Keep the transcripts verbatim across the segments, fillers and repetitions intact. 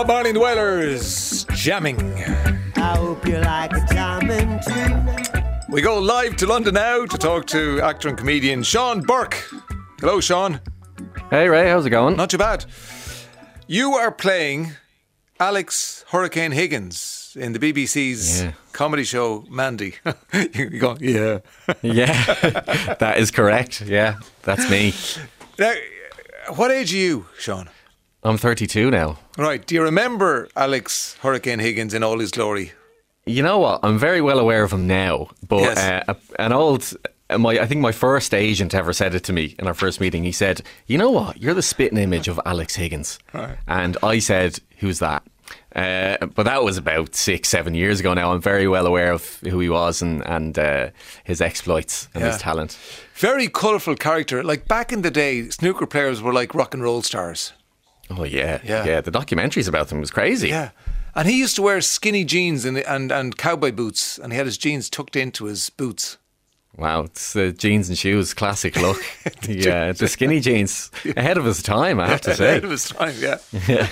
Bob Marley and the Wailers jamming. I hope you like a jamming too. We go live to London now to talk to actor and comedian Sean Burke. Hello, Sean. Hey, Ray, how's it going? Not too bad. You are playing Alex Hurricane Higgins in the B B C's yeah. comedy show Mandy. You go, yeah. Yeah, that is correct. Yeah, that's me. Now, what age are you, Sean? I'm thirty-two now. Right. Do you remember Alex Hurricane Higgins in all his glory? You know what? I'm very well aware of him now. But Yes. uh, an old, my I think my first agent ever said it to me in our first meeting. He said, "You know what? You're the spitting image of Alex Higgins." Right. And I said, "Who's that?" Uh, but that was about six, seven years ago now. I'm very well aware of who he was and, and uh, his exploits and Yeah. his talent. Very colourful character. Like back in the day, snooker players were like rock and roll stars. Oh, yeah. Yeah. Yeah. The documentaries about him was crazy. Yeah. And he used to wear skinny jeans and, and, and cowboy boots, and he had his jeans tucked into his boots. Wow, it's the jeans and shoes, classic look. Yeah, the skinny jeans, ahead of his time, I have to say. Ahead of his time, yeah. Yeah.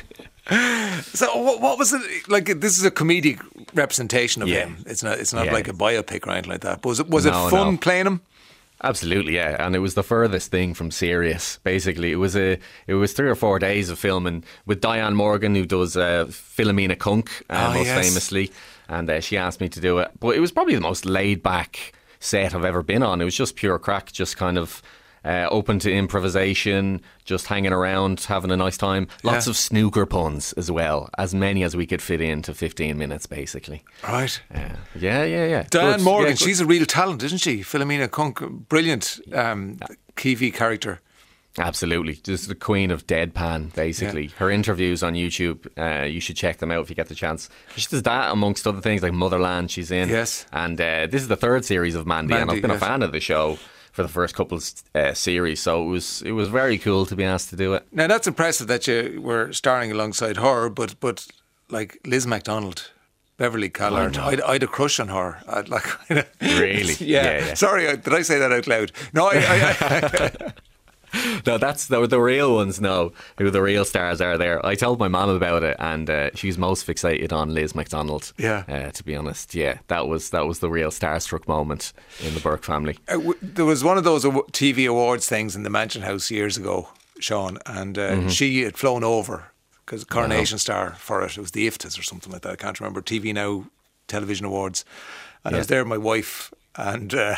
So what, what was it like? This is a comedic representation of Yeah. him. It's not. It's not Yeah. like a biopic or anything like that. But was it? Was No, it fun no. playing him? Absolutely, yeah, and it was the furthest thing from serious. Basically, it was a it was three or four days of filming with Diane Morgan, who does uh, Philomena Kunk, uh, Oh, most yes. famously, and uh, she asked me to do it. But it was probably the most laid back set I've ever been on. It was just pure crack, just kind of uh, open to improvisation, just hanging around, having a nice time. Lots Yeah. of snooker puns as well, as many as we could fit into fifteen minutes, basically. Right. Uh, yeah, yeah, yeah. Diane Good. Morgan, Yeah, good. she's a real talent, isn't she? Philomena Kunk, brilliant um, Kiwi character. Absolutely. Just the queen of deadpan, basically. Yeah. Her interviews on YouTube, uh, you should check them out if you get the chance. She does that amongst other things like Motherland she's in. Yes. And uh, this is the third series of Mandy, and Mandy, I've been yes. a fan of the show for the first couple of uh, series, so it was it was very cool to be asked to do it. Now that's impressive that you were starring alongside her, but but like Liz MacDonald, Beverly Callard, Oh, no. I'd, I'd a crush on her. I'd like Really? yeah. Yeah, yeah. Sorry, I- did I say that out loud? No, I. I, I No, that's the, the real ones know who the real stars are there. I told my mum about it, and uh, she's most fixated on Liz MacDonald. Yeah. Uh, to be honest, yeah, that was that was the real starstruck moment in the Burke family. Uh, w- there was one of those aw- T V awards things in the Mansion House years ago, Sean, and uh, Mm-hmm. she had flown over because Coronation Star for it. It was the I F T A S or something like that. I can't remember. T V Now Television Awards, and I Yeah. was there with my wife, and uh,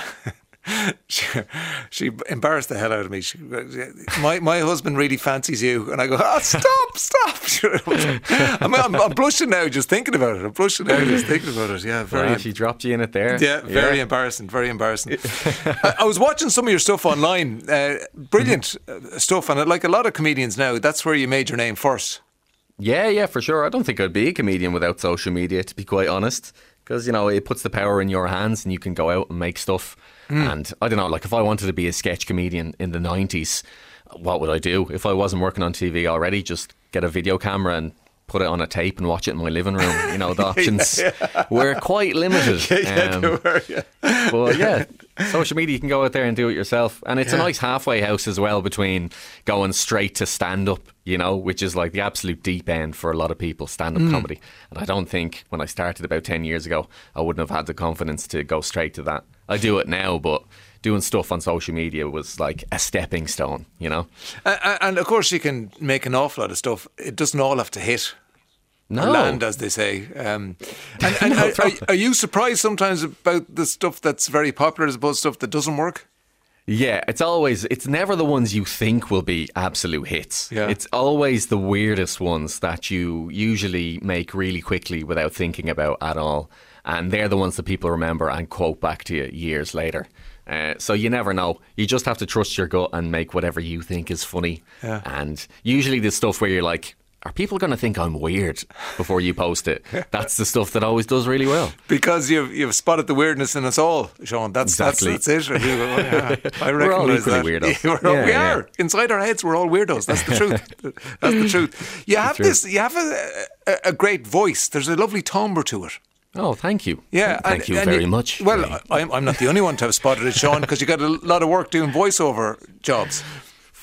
she, she embarrassed the hell out of me. She, my my husband really fancies you, and I go, oh, stop, stop. I'm, I'm, I'm blushing now just thinking about it. I'm blushing now just thinking about it. Yeah, very. Right, she dropped you in it there. Yeah, very embarrassing, very embarrassing. I, I was watching some of your stuff online. Uh, brilliant uh, stuff. And like a lot of comedians now, that's where you made your name first. Yeah, yeah, for sure. I don't think I'd be a comedian without social media, to be quite honest. Because, you know, it puts the power in your hands and you can go out and make stuff. Mm. And I don't know, like if I wanted to be a sketch comedian in the nineties, what would I do? If I wasn't working on T V already, just get a video camera and put it on a tape and watch it in my living room. You know, the options were quite limited. Yeah, Um, they were, yeah. But yeah, social media, you can go out there and do it yourself. And it's Yeah. a nice halfway house as well between going straight to stand-up, you know, which is like the absolute deep end for a lot of people, stand-up Mm. comedy. And I don't think when I started about ten years ago, I wouldn't have had the confidence to go straight to that. I do it now, but doing stuff on social media was like a stepping stone, you know? And, and of course, you can make an awful lot of stuff. It doesn't all have to hit. No. Or land, as they say. Um, and and No, are, are, are you surprised sometimes about the stuff that's very popular as opposed to stuff that doesn't work? Yeah, it's always, it's never the ones you think will be absolute hits. Yeah. It's always the weirdest ones that you usually make really quickly without thinking about at all. And they're the ones that people remember and quote back to you years later. Uh, so you never know. You just have to trust your gut and make whatever you think is funny. Yeah. And usually the stuff where you're like, are people going to think I'm weird before you post it? That's the stuff that always does really well. Because you've you've spotted the weirdness in us all, Sean. That's Exactly. that's, that's it. You go, oh, yeah, I We're all recognise equally that. weirdos. Yeah, we're all- Yeah, we yeah. are inside our heads. We're all weirdos. That's the truth. That's the truth. You have truth. this. You have a, a, a great voice. There's a lovely timbre to it. Oh, thank you. Yeah, Thank and- you and very you- much. Well, Ray. I- I'm I'm not the only one to have spotted it, Sean, because you got a lot of work doing voiceover jobs.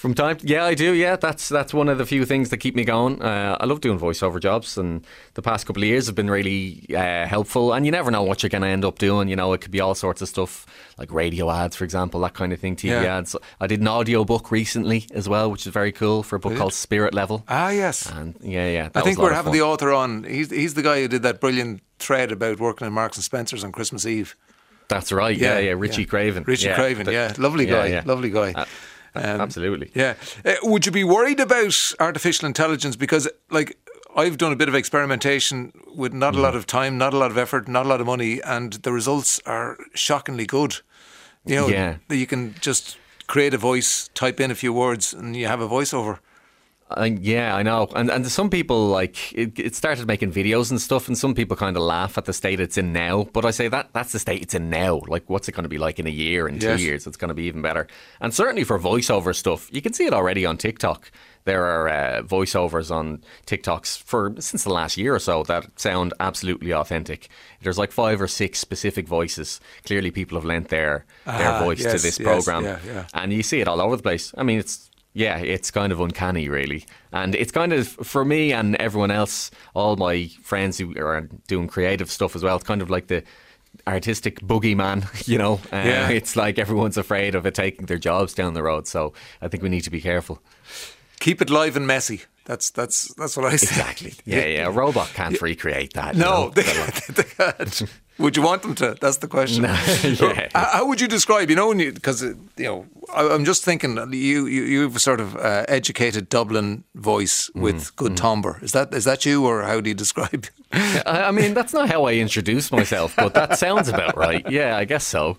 From time, yeah, I do. Yeah, that's that's one of the few things that keep me going. Uh, I love doing voiceover jobs, and the past couple of years have been really uh, helpful. And you never know what you're going to end up doing. You know, it could be all sorts of stuff, like radio ads, for example, that kind of thing, T V Yeah. ads. I did an audio book recently as well, which is very cool, for a book Did? called Spirit Level. Ah, yes. And yeah, yeah, that I was think a lot we're of having fun. the author on. He's he's the guy who did that brilliant thread about working in Marks and Spencer's on Christmas Eve. That's right. Yeah, yeah, Richie yeah. Craven. Richie yeah, Craven, the- yeah, lovely yeah, guy, yeah. lovely guy. Uh, Um, Absolutely. Yeah. Uh, would you be worried about artificial intelligence? Because, like, I've done a bit of experimentation with not a lot of time, not a lot of effort, not a lot of money, and the results are shockingly good. You know, Yeah. that you can just create a voice, type in a few words, and you have a voiceover. Uh, yeah, I know. And and some people, like, it, it started making videos and stuff, and some people kind of laugh at the state it's in now. But I say that that's the state it's in now. Like, what's it going to be like in a year, in two Yes. years? It's going to be even better. And certainly for voiceover stuff, you can see it already on TikTok. There are uh, voiceovers on TikToks for since the last year or so that sound absolutely authentic. There's like five or six specific voices. Clearly, people have lent their their Ah, voice to yes, this yes, program, yeah, yeah. and you see it all over the place. I mean, it's yeah, it's kind of uncanny, really. And it's kind of, for me and everyone else, all my friends who are doing creative stuff as well, it's kind of like the artistic boogeyman, you know. Uh, Yeah. It's like everyone's afraid of it taking their jobs down the road. So I think we need to be careful. Keep it live and messy. That's that's that's what I say. Exactly. Yeah, yeah. A robot can't recreate that. you No, know? they, they can't. Would you want them to? That's the question. yeah. How how would you describe? You know, because you, you know, I, I'm just thinking. You you you've a sort of uh, educated Dublin voice with Mm, good timbre. Is that is that you, or how do you describe? I I mean, that's not how I introduce myself, but that sounds about right. Yeah, I guess so.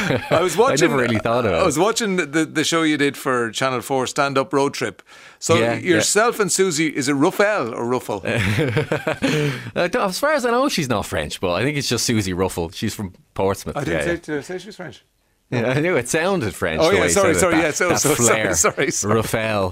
I was watching. I never really thought about I was it. watching the, the show you did for Channel Four, Stand Up Road Trip. So Yeah, yeah. yourself and Susie, is it Ruffel or Ruffle? Uh, as far as I know, she's not French, but I think it's just Susie Ruffle. She's from Portsmouth. I didn't yeah, say, yeah. did I say she was French. Yeah, I knew it sounded French. Oh, the yeah, way you sorry, said it. sorry, That- yeah, so- that so- sorry, flair. sorry, sorry. Raphael.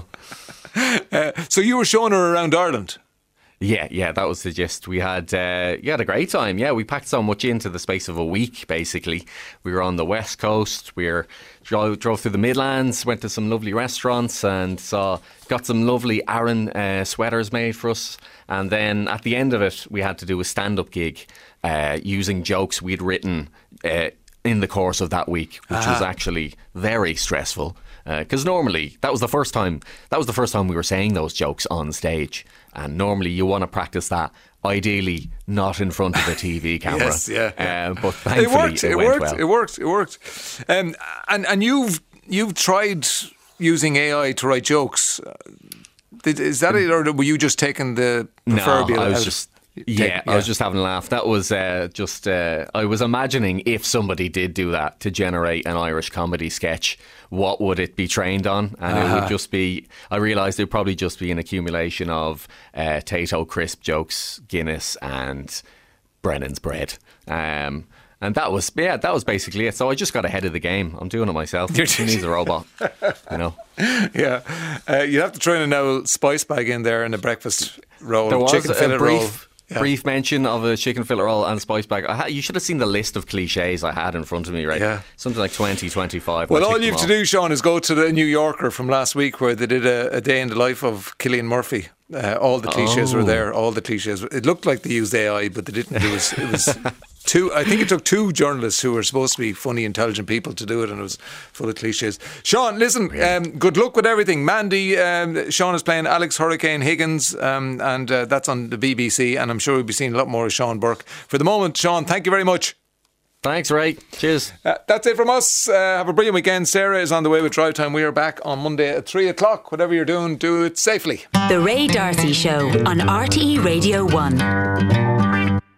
So you were showing her around Ireland. Yeah, yeah, that was the gist. We had, uh, you had a great time. Yeah, we packed so much into the space of a week, basically. We were on the West Coast. We were, drove, drove through the Midlands, went to some lovely restaurants and saw, got some lovely Aran uh, sweaters made for us. And then at the end of it, we had to do a stand-up gig uh, using jokes we'd written uh, in the course of that week, which was actually very stressful. Because normally that was the first time that was the first time we were saying those jokes on stage, and normally you want to practice that, ideally not in front of a T V camera. Yes, yeah, yeah. Uh, but thankfully It worked. it, It, went worked. well. It worked. It worked. Um, and and you've you've tried using A I to write jokes. Uh, Did, is that it, or were you just taking the proverbial? No, I was out? just Take- yeah, I was just having a laugh. That was uh, just uh, I was imagining if somebody did do that to generate an Irish comedy sketch, what would it be trained on? And it would just be. I realised it would probably just be an accumulation of uh, Tato crisp jokes, Guinness, and Brennan's bread. Um, and that was yeah, that was basically it. So I just got ahead of the game. I'm doing it myself. Who needs a robot? You know. Yeah, uh, you have to throw in an old spice bag in there and a breakfast roll, There was chicken a fillet brief, roll. Yeah. brief mention of a chicken fillet roll and a spice bag. I had, you should have seen the list of cliches I had in front of me, right? Yeah. Something like twenty, twenty-five. Well, I all ticked you them have to off. do, Sean, is go to the New Yorker from last week where they did a, a day in the life of Cillian Murphy. Uh, all the cliches Oh. were there. All the cliches. It looked like they used A I, but they didn't. It was. It was two. I think it took two journalists who were supposed to be funny, intelligent people to do it, and it was full of cliches. Sean, listen. Um, good luck with everything. Mandy, um, Sean is playing Alex Hurricane Higgins, um, and uh, that's on the B B C. And I'm sure we'll be seeing a lot more of Sean Burke. For the moment, Sean, thank you very much. Thanks, Ray. Cheers. Uh, that's it from us. Uh, have a brilliant weekend. Sarah is on the way with Drive Time. We are back on Monday at three o'clock. Whatever you're doing, do it safely. The Ray Darcy Show on R T E Radio one.